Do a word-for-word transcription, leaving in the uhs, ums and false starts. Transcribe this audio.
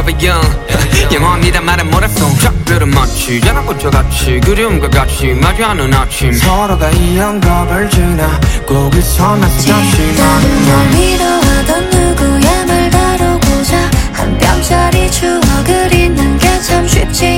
forever young. 영원이란 말은 뭐랬어. 작별은 마치 자나꽃과 같이 그리움과 같이 마주하는 아침. 서로가 이 영겁을 지나 꼭 있어면서 다시 만나. 위로하던 누구의 말 다루고자 한 뼘짜리 추억을 잊는 게 참 쉽지